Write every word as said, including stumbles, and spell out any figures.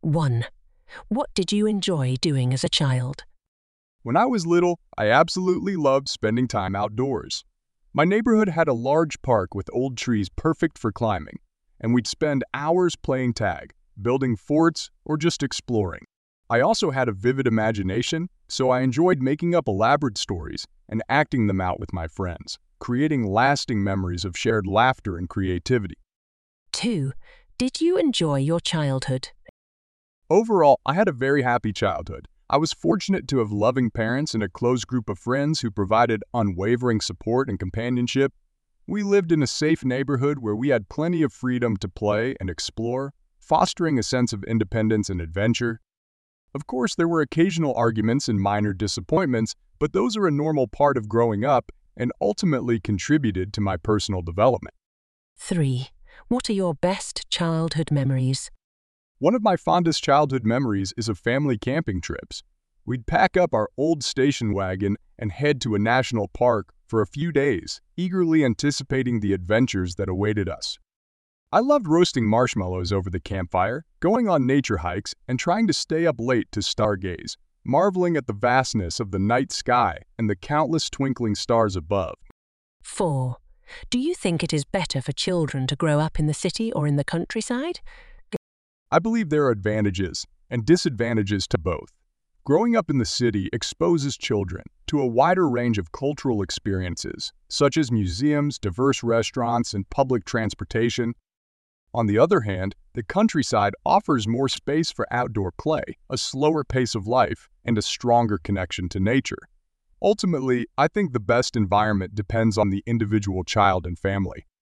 one. What did you enjoy doing as a child? When I was little, I absolutely loved spending time outdoors. My neighborhood had a large park with old trees perfect for climbing, and we'd spend hours playing tag, building forts, or just exploring. I also had a vivid imagination, so I enjoyed making up elaborate stories and acting them out with my friends, creating lasting memories of shared laughter and creativity. two. Did you enjoy your childhood? Overall, I had a very happy childhood. I was fortunate to have loving parents and a close group of friends who provided unwavering support and companionship. We lived in a safe neighborhood where we had plenty of freedom to play and explore, fostering a sense of independence and adventure. Of course, there were occasional arguments and minor disappointments, but those are a normal part of growing up and ultimately contributed to my personal development. three. What are your best childhood memories? One of my fondest childhood memories is of family camping trips. We'd pack up our old station wagon and head to a national park for a few days, eagerly anticipating the adventures that awaited us. I loved roasting marshmallows over the campfire, going on nature hikes, and trying to stay up late to stargaze, marveling at the vastness of the night sky and the countless twinkling stars above. four. Do you think it is better for children to grow up in the city or in the countryside? I believe there are advantages and disadvantages to both. Growing up in the city exposes children to a wider range of cultural experiences, such as museums, diverse restaurants, and public transportation. On the other hand, the countryside offers more space for outdoor play, a slower pace of life, and a stronger connection to nature. Ultimately, I think the best environment depends on the individual child and family.